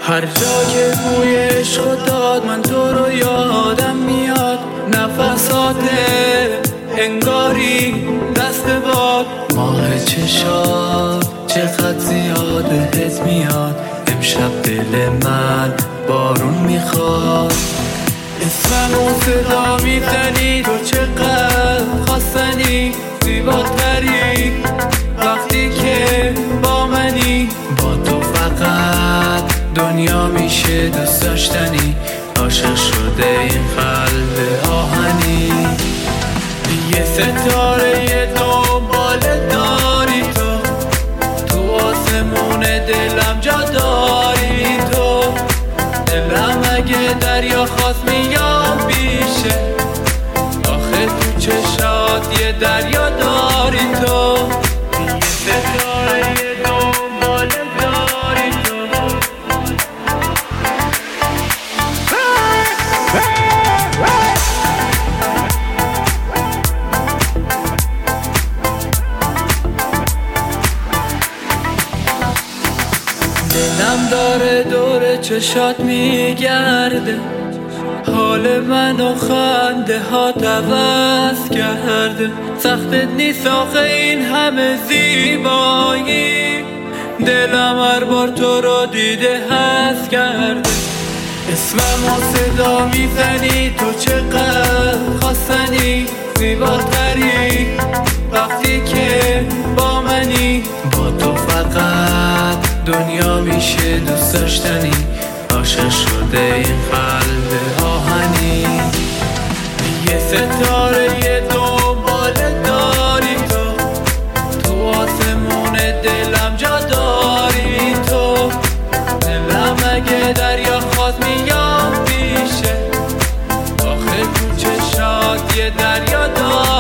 هر جا که بوی عشق داد من تو رو یادم میاد، نفسات انگاری دست باد، ماه چشات چقدر زیاده حس میاد، امشب دل من بارون میخواد. اسممو صدا میزنی تو چقدر خواستنی، زیباتری وقتی که با منی، با تو فقط دنیا میشه دوست داشتنی، عاشق شده این قلب آهنی. یه ستاره دنبال داری تو آسمون دلم جا داری تو، دلم اگه دریا خواست میام پیشه، آخه تو چشات یه دریا داری تو. یه ستاره دنبال داری تو. دلم داره دور چشات میگرده، حال من و خنده ها عوض کرده، سختت نیست آخه این همه زیبایی، دلم هر بار تو رو دیده حس کرده. اسممو صدا میزنی تو چقدر خواستنی، زیباتری وقتی که با منی، با تو فقط دنیا میشه دوست داشتنی، عاشق شده این قلب آهنی. یه ستاره دنبال داری تو آسمون دلم جا داری تو، دلم اگه دریا خواست میام پیشه، آخه تو چشات یه دریا داری.